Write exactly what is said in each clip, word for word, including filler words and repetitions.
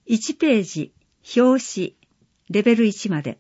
いちページ、表紙、レベルいちまで。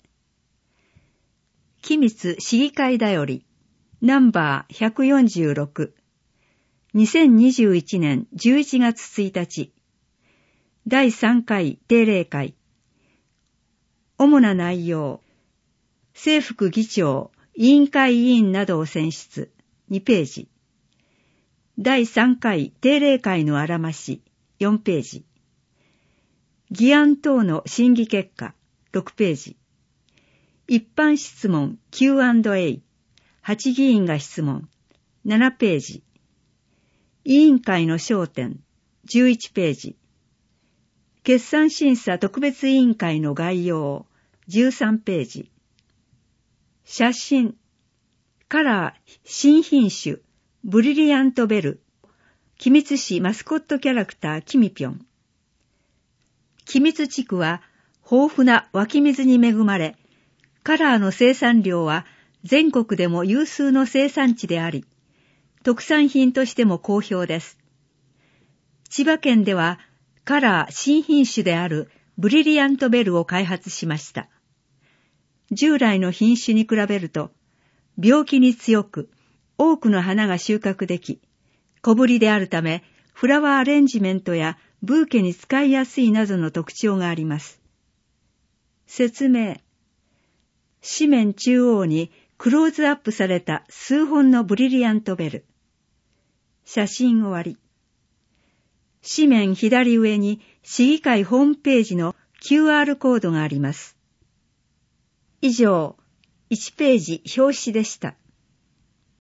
君津市議会だより、ナンバーひゃくよんじゅうろく、にせんにじゅういちねんじゅういちがつついたち、だいさんかい定例会。主な内容、正副議長、委員会委員などを選出、にページ。だいさんかい定例会のあらまし、よんページ。議案等の審議結果、ろくページ。一般質問 キューアンドエー、はち議員が質問、ななページ。委員会の焦点、じゅういちページ。決算審査特別委員会の概要、じゅうさんページ。写真、カラー新品種、ブリリアントベル、君津市マスコットキャラクターキミピョン。君津地区は豊富な湧き水に恵まれ、カラーの生産量は全国でも有数の生産地であり、特産品としても好評です。千葉県ではカラー新品種であるブリリアントベルを開発しました。従来の品種に比べると、病気に強く、多くの花が収穫でき、小ぶりであるため、フラワーアレンジメントやブーケに使いやすいなどの特徴があります。説明。紙面中央にクローズアップされた数本のブリリアントベル。写真終わり。紙面左上に市議会ホームページの キューアール コードがあります。以上、いちページ表紙でした。